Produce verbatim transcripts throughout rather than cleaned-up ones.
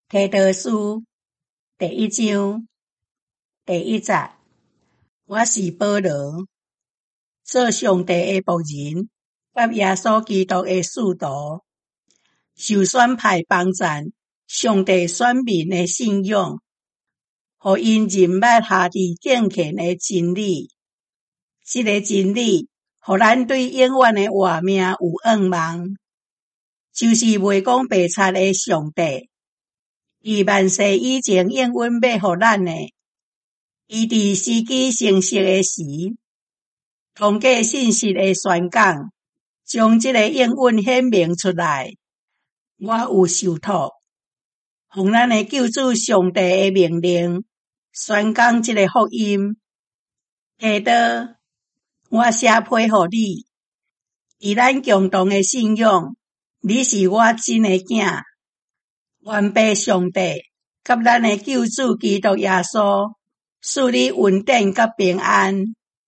提多書第一章第一節，我是保羅，做上帝的僕人，甲耶穌基督的使徒，受選派幫贊上帝選民的信仰，互因人捌下佇敬虔的真理。這個真理，互咱對永遠的活命有盼望，就是袂講白賊的上帝。伊萬世以前永遠要互咱的，伊佇時機成熟的時，通過信息的宣講，將這個永遠顯明出來。我有受託，奉咱的救主上帝的命令，宣講這個福音。提多，我寫批予你，以咱共同的信仰，你是我真的囝。願父上帝甲咱的救主基督耶穌，賜你穩定甲平安。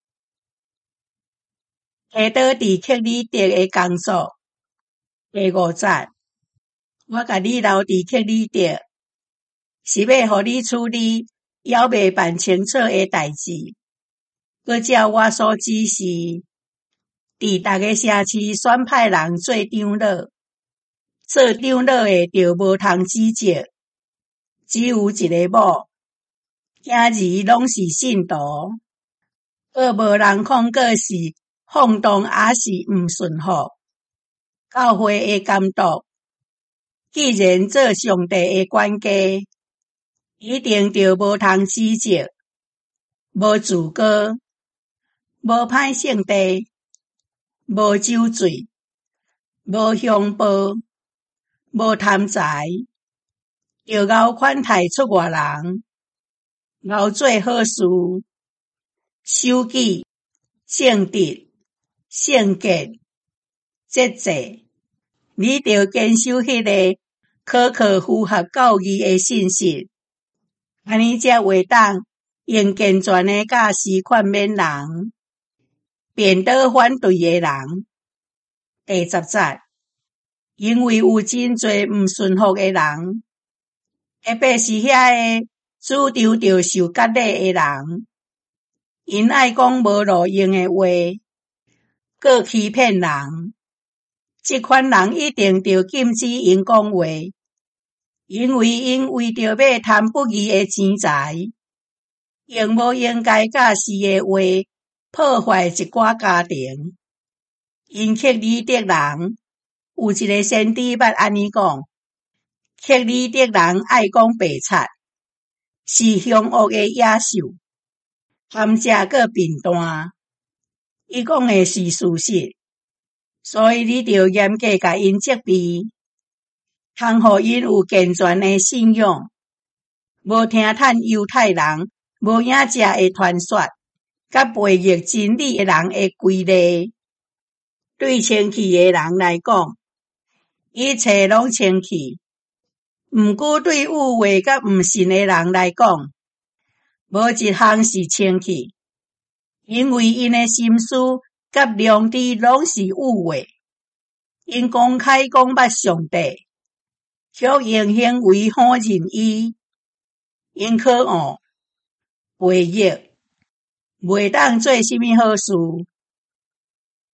提多佇克里特的工作，第五節，我甲你留佇克里特，是要互你處理還未辦清楚的代誌，閣照我所指示，佇逐個城市選派人做長老。做長老的就無通指責，只有一個某，囝兒攏是信徒，閣無人控告是放蕩還是毋順服。教會的監督，既然做上帝的管家，一定就無通指責，無自告，無歹性地，無酒醉，無強暴，無貪財，就熬款待出外人，熬做好事，守己、正直、聖潔、節制，你就堅守迄個可靠符合教義的信息，安尼才會當用健全的教示勸勉人，辯倒反對的人。第十節，因為有真濟毋順服的人，特別是遐個主張着受割禮的人，因愛講無路用的話，閣欺騙人。這款人一定着禁止因講話，因為因為着要貪不義的錢財，用無應該教示的話破壞一寡家庭。因克里特人有一個先知捌安尼講，克里特人愛講白賊，是凶惡的野獸，含食閣笨蛋。伊講的是事實，所以你着嚴格甲因責備，通互因有健全的信仰，無聽趁猶太人無影者的傳說，甲背逆真理的人的規例。對清氣的人來講，一切攏清氣；毋過對污穢甲毋信的人來講，無一項是清氣，因為因的心思甲良知攏是污穢。因公開講捌上帝，卻用行為否認伊。因可惡、背逆，袂當做什麼好事。